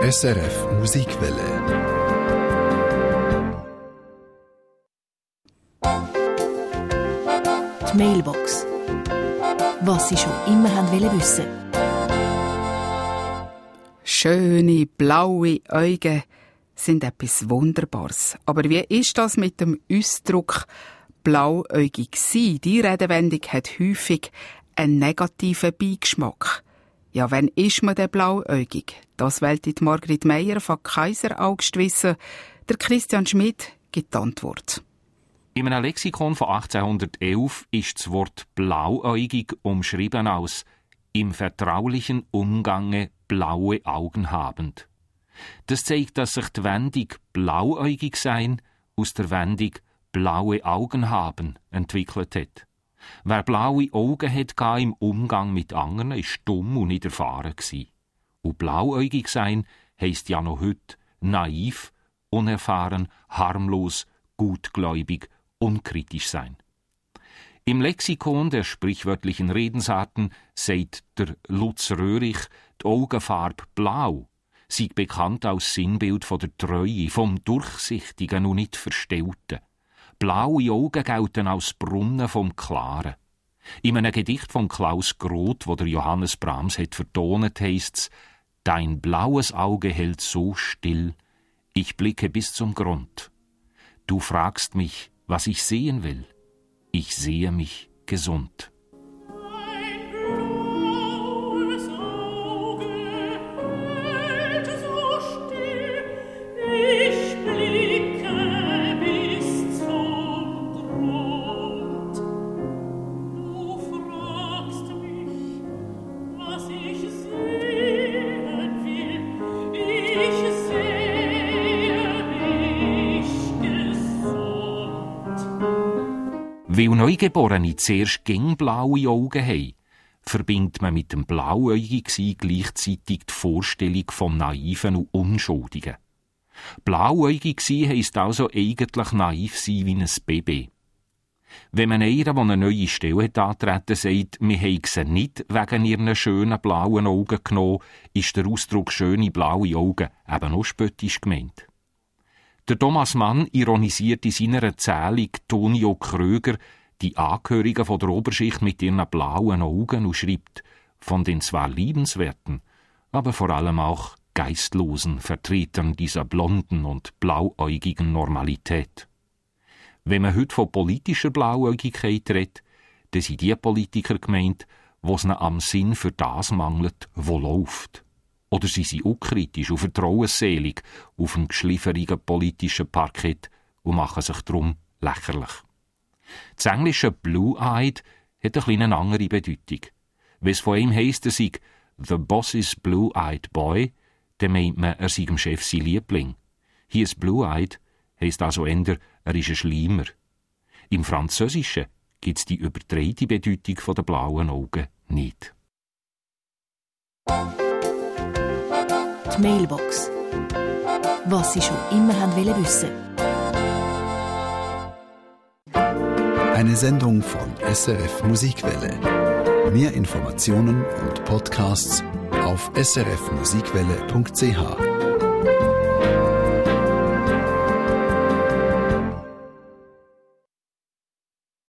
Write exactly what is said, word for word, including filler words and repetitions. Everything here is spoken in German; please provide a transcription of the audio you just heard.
S R F Musikwelle. Die Mailbox. Was Sie schon immer haben wollen wissen. Schöne, blaue Augen sind etwas Wunderbares. Aber wie ist das mit dem Ausdruck blauäugig sein? Die Redewendung hat häufig einen negativen Beigeschmack. Ja, wann ist man denn blauäugig? Das wollte die Margrit Meier von Kaiser Augst wissen. Der Christian Schmidt gibt die Antwort. In einem Lexikon von achtzehnhundertelf ist das Wort blauäugig umschrieben als im vertraulichen Umgange blaue Augen habend. Das zeigt, dass sich die Wendung blauäugig sein aus der Wendung blaue Augen haben entwickelt hat. Wer blaue Augen hat im Umgang mit anderen, ist dumm und nicht erfahren gsi. Und blauäugig sein heisst ja noch heute naiv, unerfahren, harmlos, gutgläubig, unkritisch sein. Im Lexikon der sprichwörtlichen Redensarten sagt der Lutz Röhrich, die Augenfarbe blau sei bekannt als Sinnbild von der Treue, vom Durchsichtigen und nicht Verstellten. Blaue Augen gelten als Brunnen vom Klaren. In einem Gedicht von Klaus Groth, wo der Johannes Brahms hat vertont, heisst's: Dein blaues Auge hält so still, ich blicke bis zum Grund. Du fragst mich, was ich sehen will. Ich sehe mich gesund. Weil Neugeborene zuerst gäng blaue Augen haben, verbindet man mit dem Blauäugigsein gleichzeitig die Vorstellung vom Naiven und Unschuldigen. Blauäugig sein heisst also eigentlich naiv sein wie ein Baby. Wenn man einer, der eine neue Stelle hat antreten, sagt, wir haben sie nicht wegen ihren schönen blauen Augen genommen, ist der Ausdruck schöne blaue Augen eben auch spöttisch gemeint. Der Thomas Mann ironisiert in seiner Erzählung Tonio Kröger die Angehörigen von der Oberschicht mit ihren blauen Augen und schreibt von den zwar liebenswerten, aber vor allem auch geistlosen Vertretern dieser blonden und blauäugigen Normalität. Wenn man heute von politischer Blauäugigkeit redet, dann sind die Politiker gemeint, wo es am Sinn für das mangelt, wo läuft. Oder sie sind unkritisch und vertrauensselig auf dem geschlifferigen politischen Parkett und machen sich darum lächerlich. Das englische Blue-Eyed hat eine kleine andere Bedeutung. Wenn es von ihm heisst, er sei «The Boss's Blue-Eyed Boy», dann meint man, er sei dem Chef sein Liebling. Hier ist Blue-Eyed heisst also eher, er ist ein Schleimer. Im Französischen gibt es die überdrehte Bedeutung der blauen Augen nicht. Die Mailbox. Was Sie schon immer haben wollen wissen. Eine Sendung von S R F Musikwelle. Mehr Informationen und Podcasts auf s r f musikwelle punkt c h.